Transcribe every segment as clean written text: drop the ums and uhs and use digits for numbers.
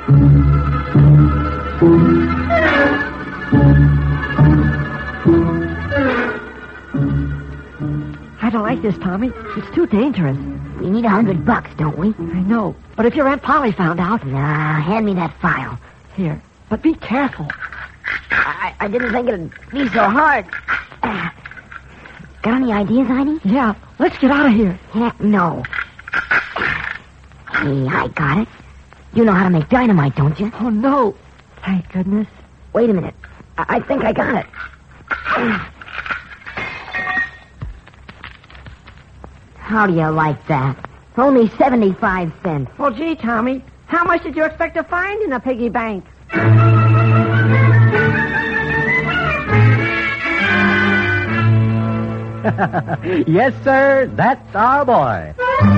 I don't like this, Tommy. It's too dangerous. We need $100, don't we? I know. But if your Aunt Polly found out... Nah, hand me that file. Here. But be careful. I didn't think it'd be so hard. Got any ideas, Heidi? Yeah. Let's get out of here. Heck no. Hey, I got it. You know how to make dynamite, don't you? Oh, no. Thank goodness. Wait a minute. I think I got it. How do you like that? Only 75 cents. Well, gee, Tommy, how much did you expect to find in a piggy bank? Yes, sir, that's our boy.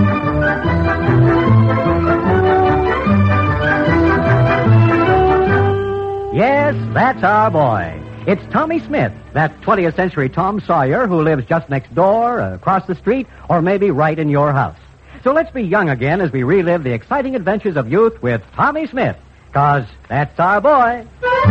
Yes, that's our boy. It's Tommy Smith, that 20th century Tom Sawyer who lives just next door, across the street, or maybe right in your house. So let's be young again as we relive the exciting adventures of youth with Tommy Smith, 'cause that's our boy.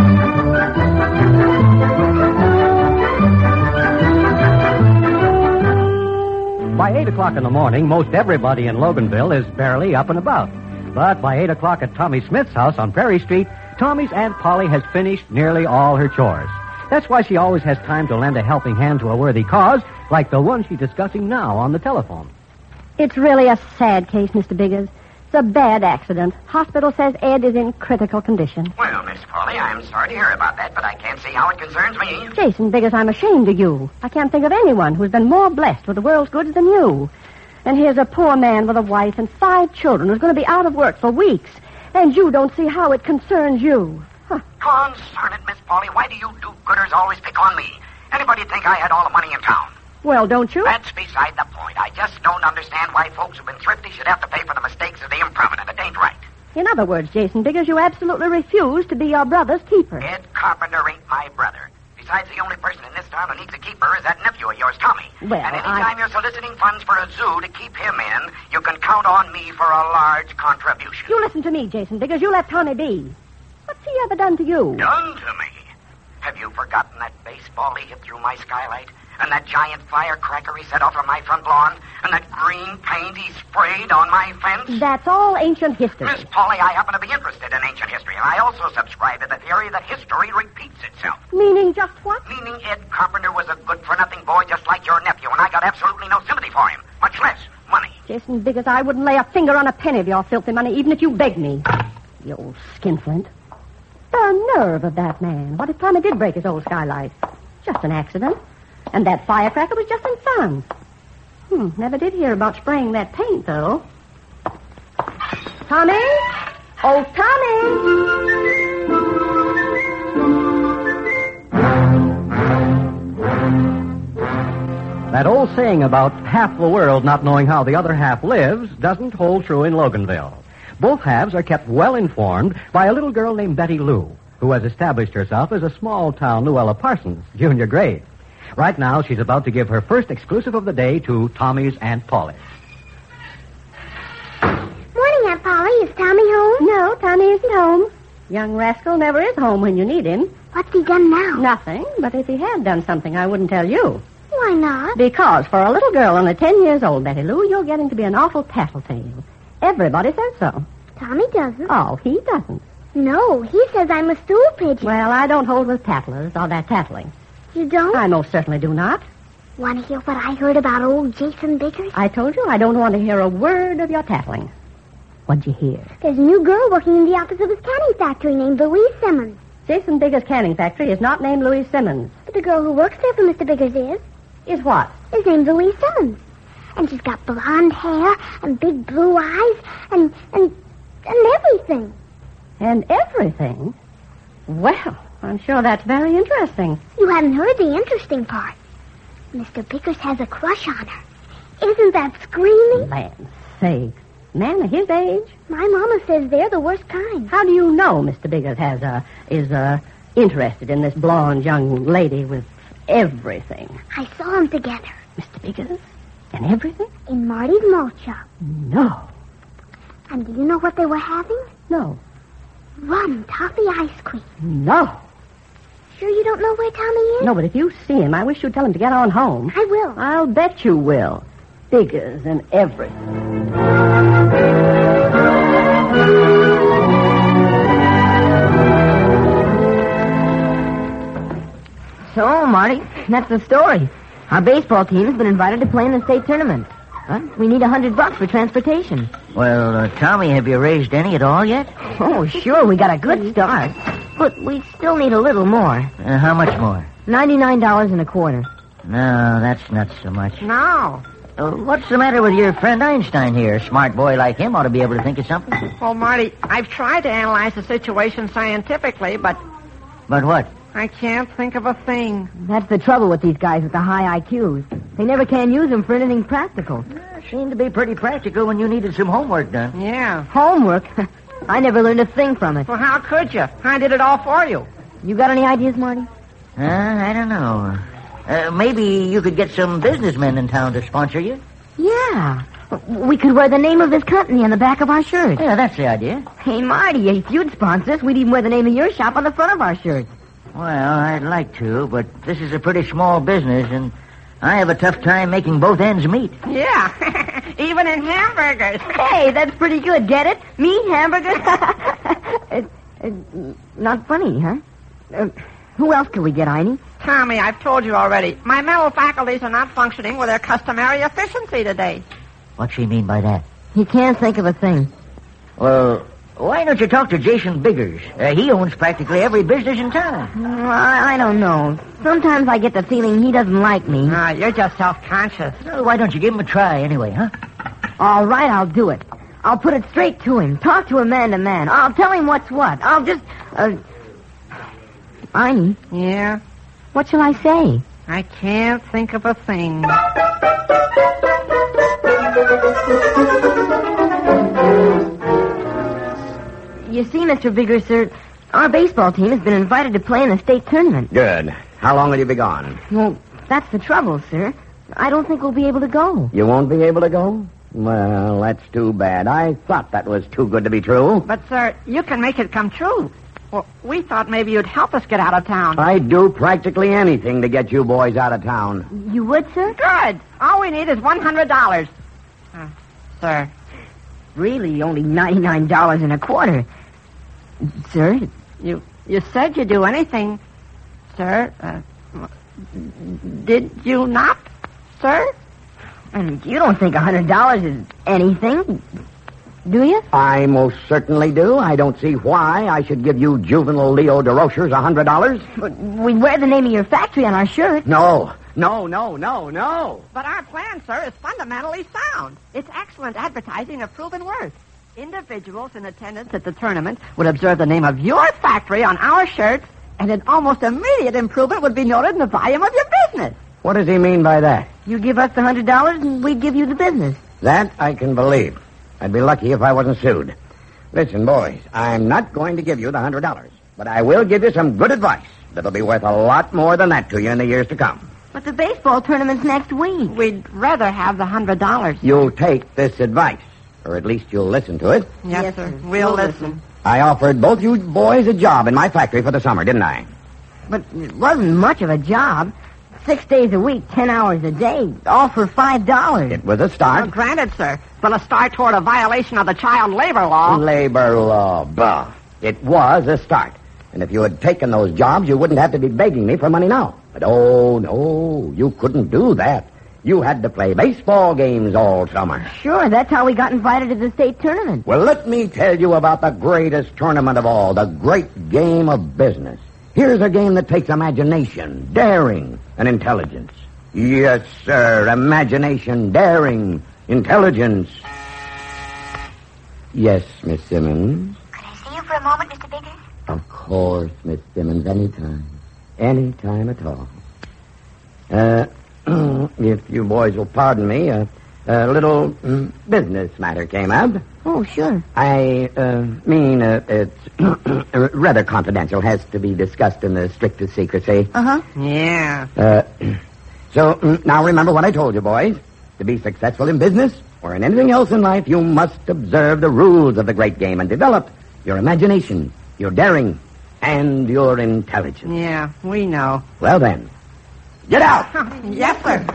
By 8 o'clock in the morning, most everybody in Loganville is barely up and about. But by 8 o'clock at Tommy Smith's house on Prairie Street, Tommy's Aunt Polly has finished nearly all her chores. That's why she always has time to lend a helping hand to a worthy cause, like the one she's discussing now on the telephone. It's really a sad case, Mr. Biggers. It's a bad accident. Hospital says Ed is in critical condition. Well, Miss Polly, I'm sorry to hear about that, but I can't see how it concerns me. Jason Biggers, I'm ashamed of you. I can't think of anyone who's been more blessed with the world's goods than you. And here's a poor man with a wife and 5 children who's going to be out of work for weeks. And you don't see how it concerns you. Huh. Concern it, Miss Polly. Why do you do-gooders always pick on me? Anybody think I had all the money in town? Well, don't you? That's beside the point. I just don't understand why folks who've been thrifty should have to pay for the mistakes of the improvident. It ain't right. In other words, Jason Biggers, you absolutely refuse to be your brother's keeper. Ed Carpenter ain't my brother. Besides, the only person in this town who needs a keeper is that nephew of yours, Tommy. Well, and anytime you're soliciting funds for a zoo to keep him in, you can count on me for a large contribution. You listen to me, Jason Biggers. You let Tommy be. What's he ever done to you? Done to me? Have you forgotten that baseball he hit through my skylight? And that giant firecracker he set off on my front lawn? And that green paint he sprayed on my fence? That's all ancient history. Miss Polly, I happen to be interested in ancient history, and I also subscribe to the theory that history repeats itself. Meaning just what? Meaning Ed Carpenter was a good-for-nothing boy just like your nephew, and I got absolutely no sympathy for him, much less money. Jason Biggers, I wouldn't lay a finger on a penny of your filthy money, even if you begged me. You old skinflint. The nerve of that man. What if Tommy did break his old skylight? Just an accident. And that firecracker was just in fun. Never did hear about spraying that paint, though. Tommy? Oh, Tommy! That old saying about half the world not knowing how the other half lives doesn't hold true in Loganville. Both halves are kept well informed by a little girl named Betty Lou, who has established herself as a small-town Luella Parsons, junior grade. Right now, she's about to give her first exclusive of the day to Tommy's Aunt Polly. Morning, Aunt Polly. Is Tommy home? No, Tommy isn't home. Young rascal never is home when you need him. What's he done now? Nothing, but if he had done something, I wouldn't tell you. Why not? Because for a little girl only 10 years old, Betty Lou, you're getting to be an awful tattletale. Everybody says so. Tommy doesn't. Oh, he doesn't. No, he says I'm a stool pigeon. Well, I don't hold with tattlers or that tattling. You don't? I most certainly do not. Want to hear what I heard about old Jason Biggers? I told you I don't want to hear a word of your tattling. What'd you hear? There's a new girl working in the office of his canning factory named Louise Simmons. Jason Biggers' canning factory is not named Louise Simmons. But the girl who works there for Mr. Biggers is. Is what? Is named Louise Simmons. And she's got blonde hair and big blue eyes and everything. And everything? Well, I'm sure that's very interesting. You haven't heard the interesting part. Mr. Biggers has a crush on her. Isn't that screaming? Land's sake. Man of his age? My mama says they're the worst kind. How do you know Mr. Biggers is interested in this blonde young lady with everything? I saw them together. Mr. Biggers? And everything? In Marty's malt shop. No. And do you know what they were having? No. Rum toffee ice cream. No. Sure you don't know where Tommy is? No, but if you see him, I wish you'd tell him to get on home. I will. I'll bet you will. Figures and everything. So, Marty, that's the story. Our baseball team has been invited to play in the state tournament. But we need $100 for transportation. Well, Tommy, have you raised any at all yet? Oh, sure, we got a good start. But we still need a little more. How much more? $99.25. No, that's not so much. No. What's the matter with your friend Einstein here? A smart boy like him ought to be able to think of something. Well, Marty, I've tried to analyze the situation scientifically, but But what? I can't think of a thing. That's the trouble with these guys with the high IQs. They never can use them for anything practical. Seemed to be pretty practical when you needed some homework done. Yeah. Homework? I never learned a thing from it. Well, how could you? I did it all for you. You got any ideas, Marty? I don't know. Maybe you could get some businessmen in town to sponsor you. Yeah. We could wear the name of this company on the back of our shirts. Yeah, that's the idea. Hey, Marty, if you'd sponsor us, we'd even wear the name of your shop on the front of our shirts. Well, I'd like to, but this is a pretty small business, and I have a tough time making both ends meet. Yeah. Even in hamburgers. Hey, that's pretty good. Get it? Meat, hamburgers? Not funny, huh? Who else could we get, Einie? Tommy, I've told you already. My mental faculties are not functioning with their customary efficiency today. What's she mean by that? He can't think of a thing. Well, why don't you talk to Jason Biggers? He owns practically every business in town. I don't know. Sometimes I get the feeling he doesn't like me. You're just self-conscious. Well, why don't you give him a try anyway, huh? All right, I'll do it. I'll put it straight to him. Talk to him man to man. I'll tell him what's what. I'll just... Einie, Yeah? what shall I say? I can't think of a thing. You see, Mr. Biggers, sir, our baseball team has been invited to play in the state tournament. Good. How long will you be gone? Well, that's the trouble, sir. I don't think we'll be able to go. You won't be able to go? Well, that's too bad. I thought that was too good to be true. But, sir, you can make it come true. Well, we thought maybe you'd help us get out of town. I'd do practically anything to get you boys out of town. You would, sir? Good. All we need is $100. Sir. Really, only $99.25. Sir? You said you'd do anything, sir. Did you not, sir? And you don't think $100 is anything, do you? I most certainly do. I don't see why I should give you juvenile Leo DeRochers $100. But we'd wear the name of your factory on our shirt. No. But our plan, sir, is fundamentally sound. It's excellent advertising of proven worth. Individuals in attendance at the tournament would observe the name of your factory on our shirts, and an almost immediate improvement would be noted in the volume of your business. What does he mean by that? You give us the $100 and we'd give you the business. That I can believe. I'd be lucky if I wasn't sued. Listen, boys, I'm not going to give you the $100, but I will give you some good advice that'll be worth a lot more than that to you in the years to come. But the baseball tournament's next week. We'd rather have the $100. You'll take this advice, or at least you'll listen to it. Yes, sir. We'll listen. I offered both you boys a job in my factory for the summer, didn't I? But it wasn't much of a job. 6 days a week, 10 hours a day, all for $5. It was a start. Granted, sir, but a start toward a violation of the child labor law. Labor law, bah. It was a start. And if you had taken those jobs, you wouldn't have to be begging me for money now. But oh, no, you couldn't do that. You had to play baseball games all summer. Sure, that's how we got invited to the state tournament. Well, let me tell you about the greatest tournament of all, the great game of business. Here's a game that takes imagination, daring, and intelligence. Yes, sir, imagination, daring, intelligence. Yes, Miss Simmons. Could I see you for a moment, Mr. Biggers? Of course, Miss Simmons, anytime. Anytime at all. If you boys will pardon me, a little business matter came up. Oh, sure. I mean, it's rather confidential, has to be discussed in the strictest secrecy. Uh-huh. Yeah. So, now remember what I told you, boys. To be successful in business or in anything else in life, you must observe the rules of the great game and develop your imagination You're daring, and you're intelligent. Yeah, we know. Well, then, get out! Yes, sir.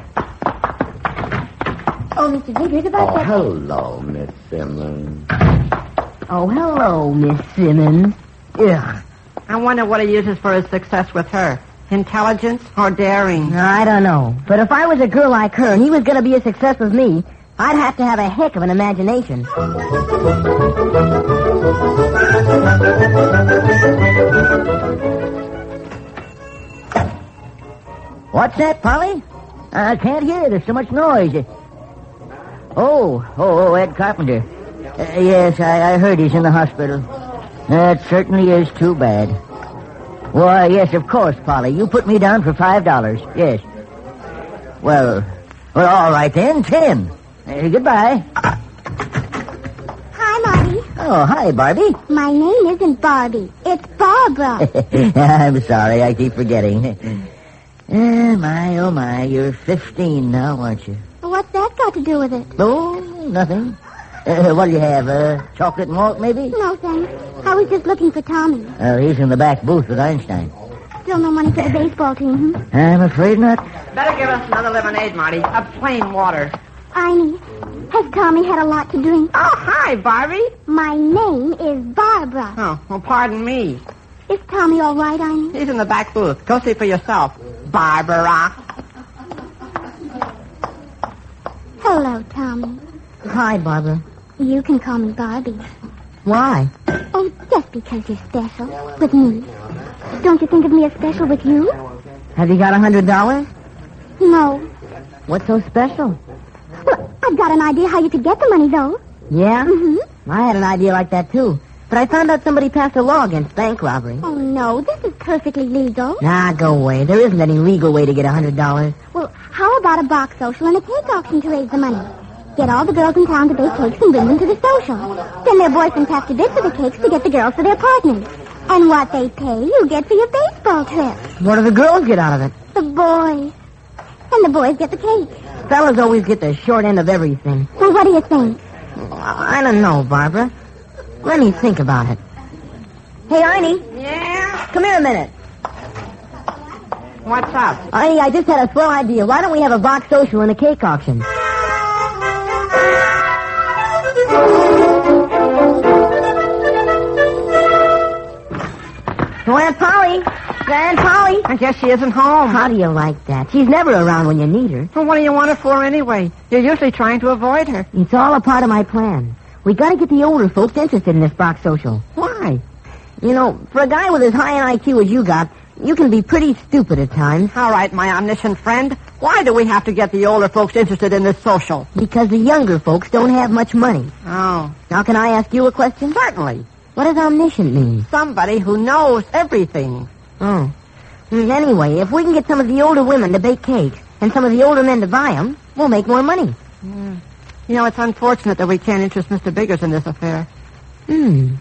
Oh, Mr. Vickers, about that... hello, Miss Simmons. Oh, hello, Miss Simmons. Ugh. I wonder what he uses for his success with her. Intelligence or daring? I don't know. But if I was a girl like her and he was going to be a success with me, I'd have to have a heck of an imagination. What's that, Polly? I can't hear. There's so much noise. Oh, Ed Carpenter. Yes, I heard he's in the hospital. That certainly is too bad. Why, yes, of course, Polly. You put me down for $5. Yes. Well, all right then. 10. Goodbye. Hi, Marty. Oh, hi, Barbie. My name isn't Barbie. It's Barbara. I'm sorry. I keep forgetting. Oh, my. You're 15 now, aren't you? What's that got to do with it? Oh, nothing. What do you have? Chocolate and malt, maybe? No, thanks. I was just looking for Tommy. Oh, he's in the back booth with Einstein. Still no money for the baseball team, I'm afraid not. Better give us another lemonade, Marty. A plain water. Einie, has Tommy had a lot to drink? Oh, hi, Barbie. My name is Barbara. Oh, well, pardon me. Is Tommy all right, Einie? He's in the back booth. Go see for yourself. Barbara. Hello, Tommy. Hi, Barbara. You can call me Barbie. Why? Oh, just because you're special with me. Don't you think of me as special with you? Have you got $100? No. What's so special? Well, I've got an idea how you could get the money, though. Yeah? Mm-hmm. I had an idea like that, too. But I found out somebody passed a law against bank robbery. Oh, no, this is perfectly legal. Nah, go away. There isn't any legal way to get $100. Well, how about a box social and a cake auction to raise the money? Get all the girls in town to bake cakes and bring them to the social. Then their boyfriends have to bid for the cakes to get the girls for their partners. And what they pay, you get for your baseball trip. What do the girls get out of it? The boys. And the boys get the cake. Fellas always get the short end of everything. Well, what do you think? I don't know, Barbara. Let me think about it. Hey, Einie. Yeah? Come here a minute. What's up? Einie, I just had a swell idea. Why don't we have a box social and a cake auction? So, Aunt Polly. Aunt Polly. I guess she isn't home. How do you like that? She's never around when you need her. Well, what do you want her for anyway? You're usually trying to avoid her. It's all a part of my plan. We gotta get the older folks interested in this box social. Why? You know, for a guy with as high an IQ as you got, you can be pretty stupid at times. All right, my omniscient friend. Why do we have to get the older folks interested in this social? Because the younger folks don't have much money. Oh. Now, can I ask you a question? Certainly. What does omniscient mean? Somebody who knows everything. Oh. Anyway, if we can get some of the older women to bake cakes and some of the older men to buy them, we'll make more money. You know, it's unfortunate that we can't interest Mr. Biggers in this affair. Hey,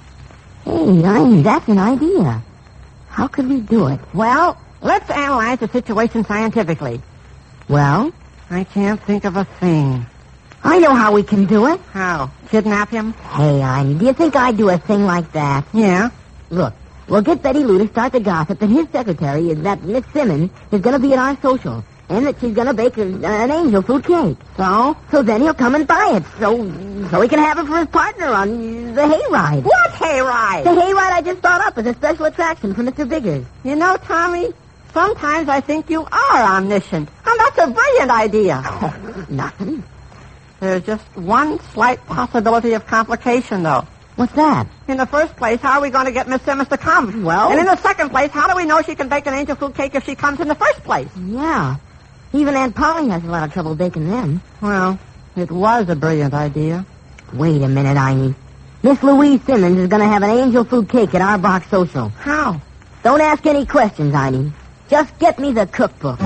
that's an idea. How could we do it? Well, let's analyze the situation scientifically. Well? I can't think of a thing. I know how we can do it. How? Kidnap him? Hey, do you think I'd do a thing like that? Yeah. Look, we'll get Betty Lou to start the gossip that his secretary, that Miss Simmons, is going to be at our social, and that she's going to bake an angel food cake. So? So then he'll come and buy it, so he can have it for his partner on the hayride. What hayride? The hayride I just thought up as a special attraction for Mr. Biggers. You know, Tommy, sometimes I think you are omniscient. And that's a brilliant idea. Oh, nothing. There's just one slight possibility of complication, though. What's that? In the first place, how are we going to get Miss Simmons to come? Well? And in the second place, how do we know she can bake an angel food cake if she comes in the first place? Yeah. Even Aunt Polly has a lot of trouble baking them. Well, it was a brilliant idea. Wait a minute, Einie. Miss Louise Simmons is going to have an angel food cake at our box social. How? Don't ask any questions, Einie. Just get me the cookbook.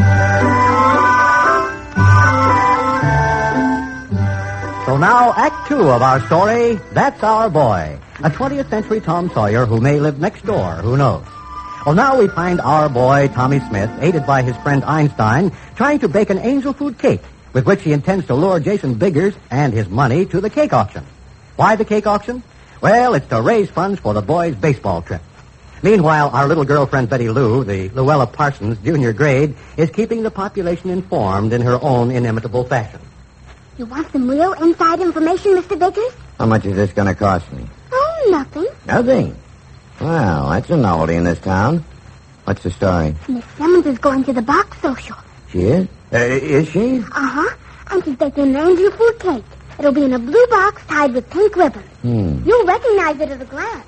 So now, Act 2 of our story, That's Our Boy, a 20th century Tom Sawyer who may live next door, who knows. Well, now we find our boy, Tommy Smith, aided by his friend Einstein, trying to bake an angel food cake with which he intends to lure Jason Biggers and his money to the cake auction. Why the cake auction? Well, it's to raise funds for the boys' baseball trip. Meanwhile, our little girlfriend Betty Lou, the Luella Parsons junior grade, is keeping the population informed in her own inimitable fashion. You want some real inside information, Mr. Biggers? How much is this going to cost me? Oh, nothing. Nothing? Well, that's a novelty in this town. What's the story? Miss Simmons is going to the box social. She is? Is she? Uh-huh. And she's baking an angel food cake. It'll be in a blue box tied with pink ribbon. You'll recognize it at a glance.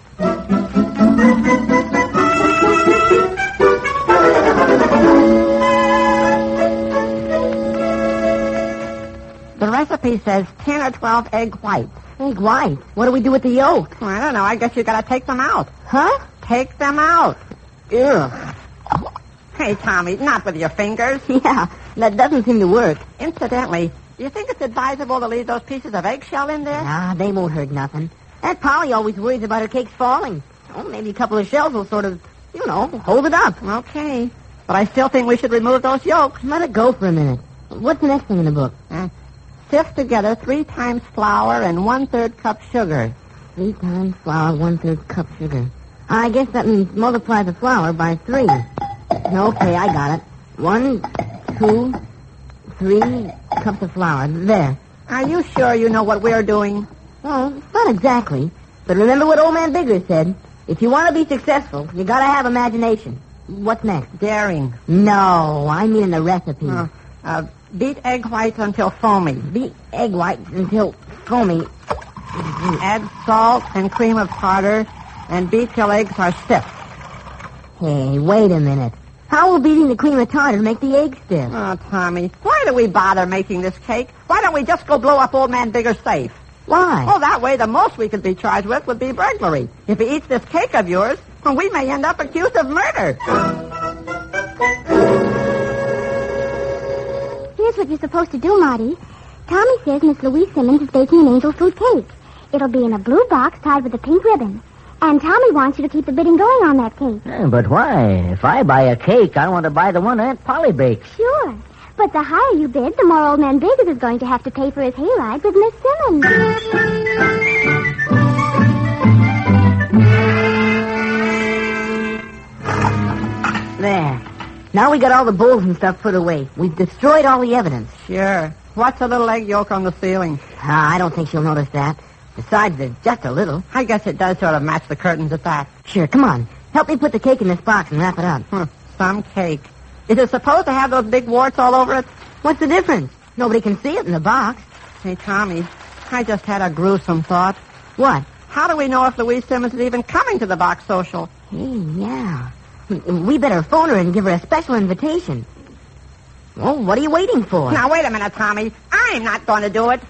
The recipe says 10 or 12 egg whites. Egg white. What do we do with the yolk? Well, I don't know. I guess you gotta take them out. Huh? Take them out. Ew. Hey, Tommy, not with your fingers. Yeah, that doesn't seem to work. Incidentally, do you think it's advisable to leave those pieces of eggshell in there? Nah, they won't hurt nothing. That Polly always worries about her cakes falling. Oh, maybe a couple of shells will sort of, hold it up. Okay. But I still think we should remove those yolks. Let it go for a minute. What's the next thing in the book? Sift together 3 times flour and 1/3 cup sugar. 3 times flour, 1/3 cup sugar. I guess that means multiply the flour by 3. Okay, I got it. 1, 2, 3 cups of flour. There. Are you sure you know what we're doing? Well, not exactly. But remember what old man Biggers said. If you want to be successful, you gotta have imagination. What's next? Daring. No, I mean in the recipe. Beat egg whites until foamy. Beat egg whites until foamy. Add salt and cream of tartar and beat till eggs are stiff. Hey, wait a minute. How will beating the cream of tartar make the eggs stiff? Oh, Tommy, why do we bother making this cake? Why don't we just go blow up old man Biggers' safe? Why? Oh, that way the most we could be charged with would be burglary. If he eats this cake of yours, well, we may end up accused of murder. Here's what you're supposed to do, Marty. Tommy says Miss Louise Simmons is baking an angel food cake. It'll be in a blue box tied with a pink ribbon. And Tommy wants you to keep the bidding going on that cake. But why? If I buy a cake, I want to buy the one Aunt Polly bakes. Sure. But the higher you bid, the more old man Biggers is going to have to pay for his hayride with Miss Simmons. There. Now we got all the bowls and stuff put away. We've destroyed all the evidence. Sure. What's a little egg yolk on the ceiling? I don't think she'll notice that. Besides, there's just a little. I guess it does sort of match the curtains at that. Sure, come on. Help me put the cake in this box and wrap it up. Some cake. Is it supposed to have those big warts all over it? What's the difference? Nobody can see it in the box. Hey, Tommy, I just had a gruesome thought. What? How do we know if Louise Simmons is even coming to the box social? Hey, yeah. We better phone her and give her a special invitation. Well, what are you waiting for? Now, wait a minute, Tommy. I'm not going to do it.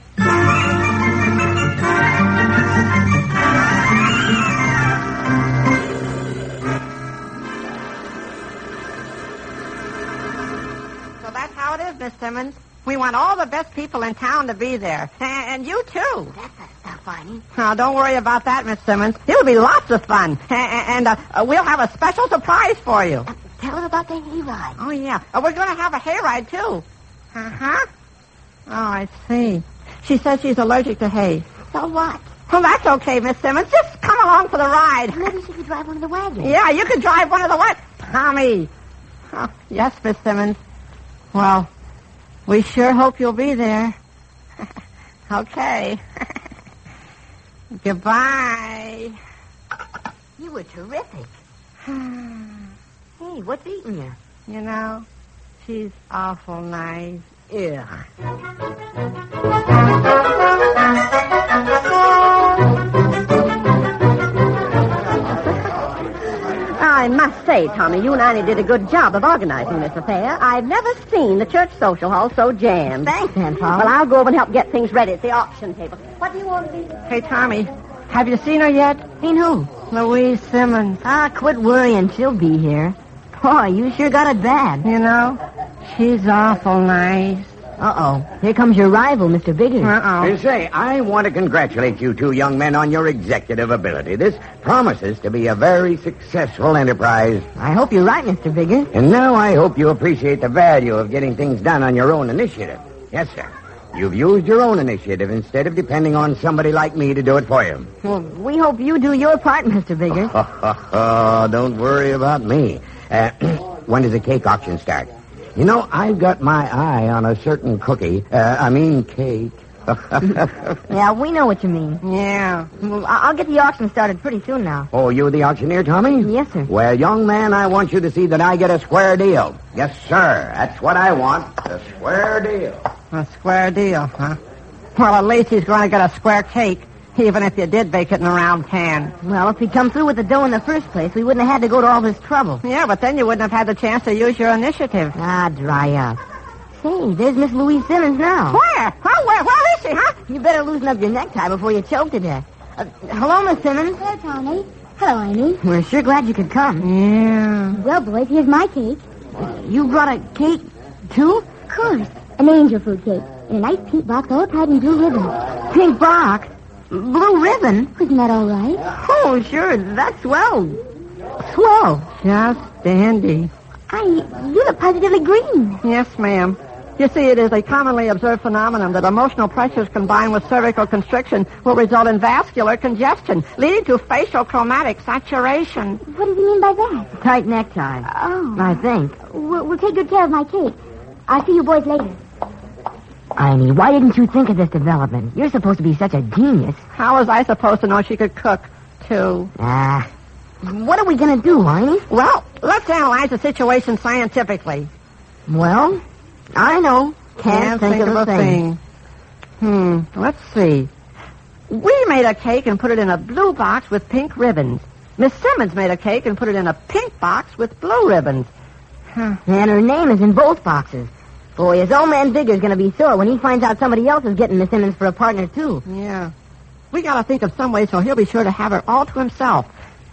So that's how it is, Miss Simmons. We want all the best people in town to be there. And you, too. That's not funny. Now, don't worry about that, Miss Simmons. It'll be lots of fun. And we'll have a special surprise for you. Tell her about the hayride. Oh, yeah. We're going to have a hayride, too. Uh-huh. Oh, I see. She says she's allergic to hay. So what? Well, that's okay, Miss Simmons. Just come along for the ride. Maybe she could drive one of the wagons. Yeah, you could drive one of the what? Tommy. Oh, yes, Miss Simmons. Well, we sure hope you'll be there. Okay. Goodbye. You were terrific. Hey, what's eating you? You know, she's awful nice. Ugh. I must say, Tommy, you and Annie did a good job of organizing this affair. I've never seen the church social hall so jammed. Thanks, Aunt Polly. Well, I'll go over and help get things ready at the auction table. What do you want to be? Hey, Tommy, have you seen her yet? Seen who? Louise Simmons. Quit worrying. She'll be here. Boy, you sure got it bad. You know, she's awful nice. Uh-oh. Here comes your rival, Mr. Biggers. You say, I want to congratulate you two young men on your executive ability. This promises to be a very successful enterprise. I hope you're right, Mr. Biggers. And now I hope you appreciate the value of getting things done on your own initiative. Yes, sir. You've used your own initiative instead of depending on somebody like me to do it for you. Well, we hope you do your part, Mr. Biggers. Don't worry about me. When does the cake auction start? You know, I've got my eye on a certain cake. Yeah, we know what you mean. Yeah. Well, I'll get the auction started pretty soon now. Oh, you the auctioneer, Tommy? Yes, sir. Well, young man, I want you to see that I get a square deal. Yes, sir. That's what I want. A square deal. A square deal, huh? Well, at least he's going to get a square cake, even if you did bake it in a round pan. Well, if we come through with the dough in the first place, we wouldn't have had to go to all this trouble. Yeah, but then you wouldn't have had the chance to use your initiative. Ah, dry up. Say, there's Miss Louise Simmons now. Where? Where is she, huh? You better loosen up your necktie before you choke to death. Hello, Miss Simmons. Hello, Tommy. Hello, Amy. We're sure glad you could come. Yeah. Well, boys, here's my cake. You brought a cake, too? Of course. An angel food cake. In a nice pink box all tied in blue ribbon. Pink box? Blue ribbon? Isn't that all right? Oh, sure. That's swell. Swell. Just dandy. You look positively green. Yes, ma'am. You see, it is a commonly observed phenomenon that emotional pressures combined with cervical constriction will result in vascular congestion, leading to facial chromatic saturation. What does he mean by that? Tight necktie. Oh. I think. We'll take good care of my cake. I'll see you boys later. Amy, why didn't you think of this development? You're supposed to be such a genius. How was I supposed to know she could cook, too? What are we going to do, Amy? Well, let's analyze the situation scientifically. Well, I know. Can't think of a thing. Let's see. We made a cake and put it in a blue box with pink ribbons. Miss Simmons made a cake and put it in a pink box with blue ribbons. And her name is in both boxes. Boy, his old man Bigger's going to be sore when he finds out somebody else is getting Miss Simmons for a partner, too. Yeah. We got to think of some way so he'll be sure to have her all to himself.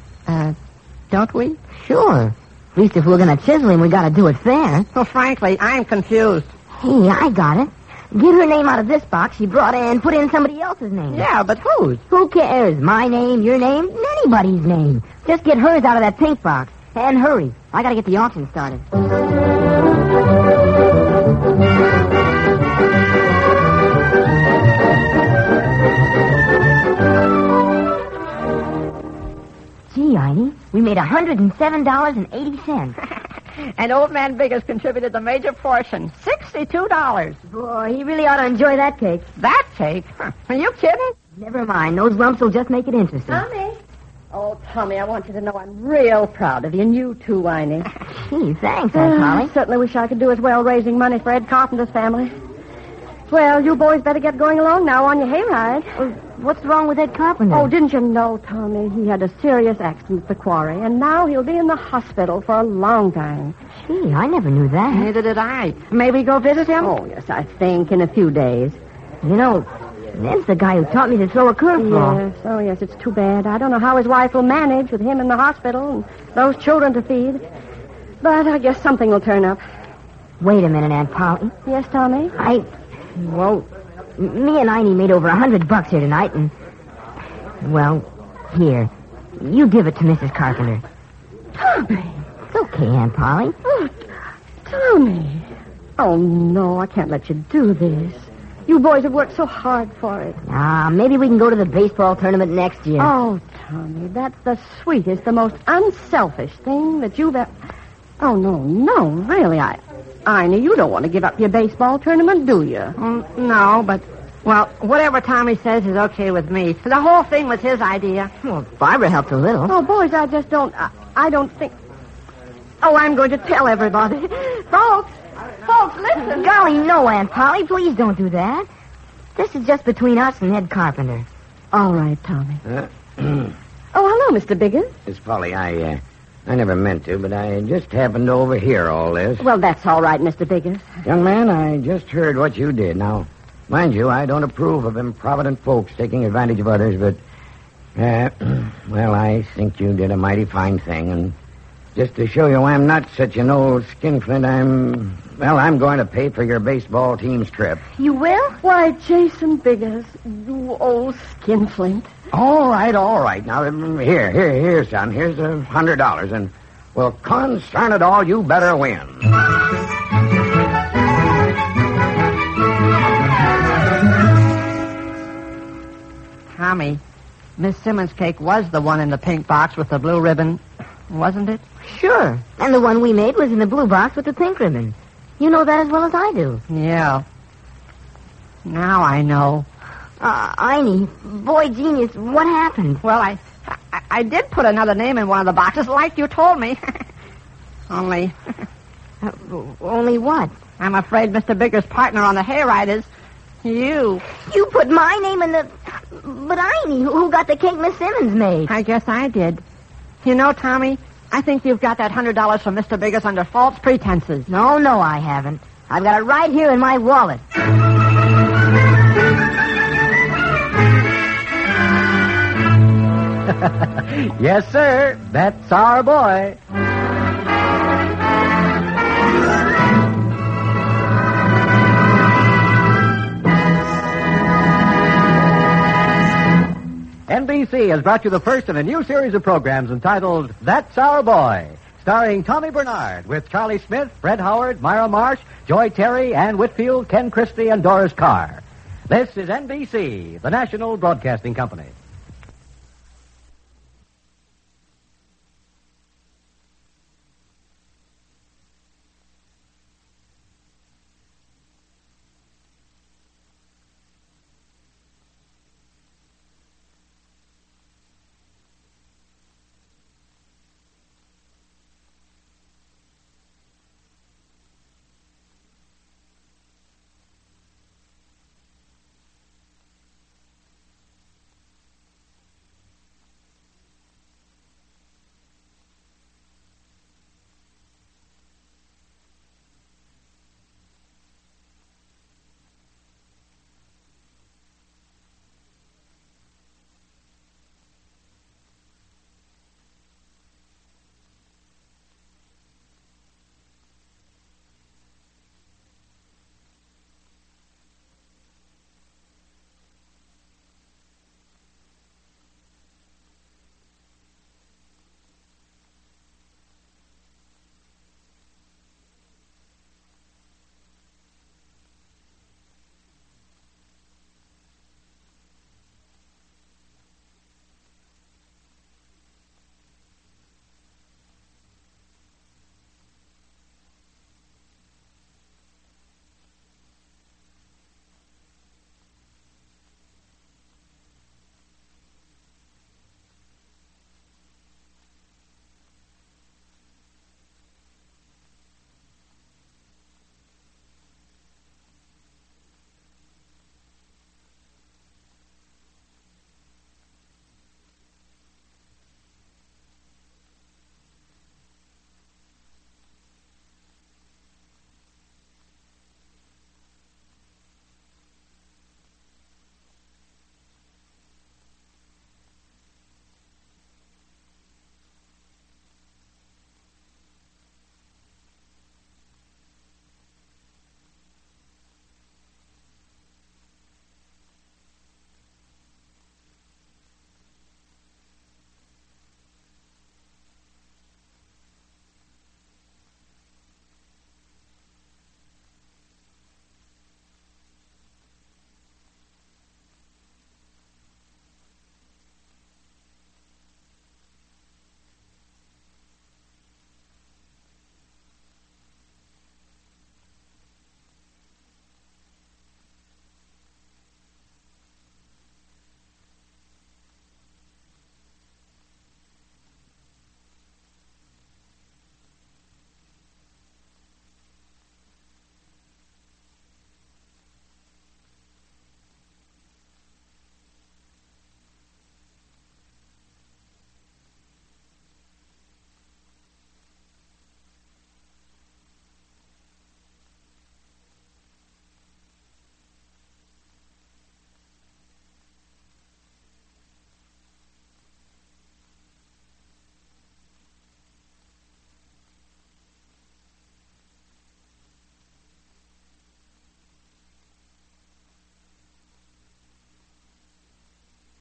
Don't we? Sure. At least if we're going to chisel him, we got to do it fair. Well, frankly, I'm confused. Hey, I got it. Get her name out of this box she brought in and put in somebody else's name. Yeah, but whose? Who cares? My name, your name, anybody's name. Just get hers out of that pink box. And hurry. I got to get the auction started. Gee, Arnie, we made $107.80. And old man Biggers contributed the major portion, $62. Boy, he really ought to enjoy that cake. That cake? Are you kidding? Never mind. Those lumps will just make it interesting. Tommy. Oh, Tommy, I want you to know I'm real proud of you, and you too, Winey. Gee, thanks, Aunt Polly. I certainly wish I could do as well raising money for Ed Carpenter's family. Well, you boys better get going along now on your hayride. What's wrong with Ed Carpenter? Oh, didn't you know, Tommy? He had a serious accident at the quarry, and now he'll be in the hospital for a long time. Gee, I never knew that. Neither did I. May we go visit him? Oh, yes, I think in a few days. You know, that's the guy who taught me to throw a curveball. Yes, oh, yes, it's too bad. I don't know how his wife will manage with him in the hospital and those children to feed. But I guess something will turn up. Wait a minute, Aunt Polly. Yes, Tommy? Well, me and Einie made over $100 here tonight, and... Well, here. You give it to Mrs. Carpenter. Tommy! It's okay, Aunt Polly. Oh, Tommy! Oh, no, I can't let you do this. You boys have worked so hard for it. Maybe we can go to the baseball tournament next year. Oh, Tommy, that's the sweetest, the most unselfish thing that you've ever... Oh, no, really, Einie, you don't want to give up your baseball tournament, do you? No, but, well, whatever Tommy says is okay with me. The whole thing was his idea. Well, Barbara helped a little. Oh, boys, I just don't... I don't think... Oh, I'm going to tell everybody. Folks, listen. Golly, no, Aunt Polly. Please don't do that. This is just between us and Ed Carpenter. All right, Tommy. Oh, hello, Mr. Biggins. Miss Polly, I never meant to, but I just happened to overhear all this. Well, that's all right, Mr. Biggins. Young man, I just heard what you did. Now, mind you, I don't approve of improvident folks taking advantage of others, but, well, I think you did a mighty fine thing, and Just to show you I'm not such an old skinflint, I'm going to pay for your baseball team's trip. You will? Why, Jason Biggers, you old skinflint. All right. Now, here, son. Here's $100. And, well, concern it all, you better win. Tommy, Miss Simmons' cake was the one in the pink box with the blue ribbon, wasn't it? Sure. And the one we made was in the blue box with the pink ribbon. You know that as well as I do. Yeah. Now I know. Einie, boy genius, what happened? Well, I did put another name in one of the boxes like you told me. Only Only what? I'm afraid Mr. Bigger's partner on the hayride is you. You put my name in the... But Einie, who got the cake Miss Simmons made? I guess I did. You know, Tommy, I think you've got that $100 from Mr. Biggers under false pretenses. No, I haven't. I've got it right here in my wallet. Yes, sir. That's our boy. NBC has brought you the first in a new series of programs entitled That's Our Boy, starring Tommy Bernard with Charlie Smith, Fred Howard, Myra Marsh, Joy Terry, Ann Whitfield, Ken Christie, and Doris Carr. This is NBC, the National Broadcasting Company.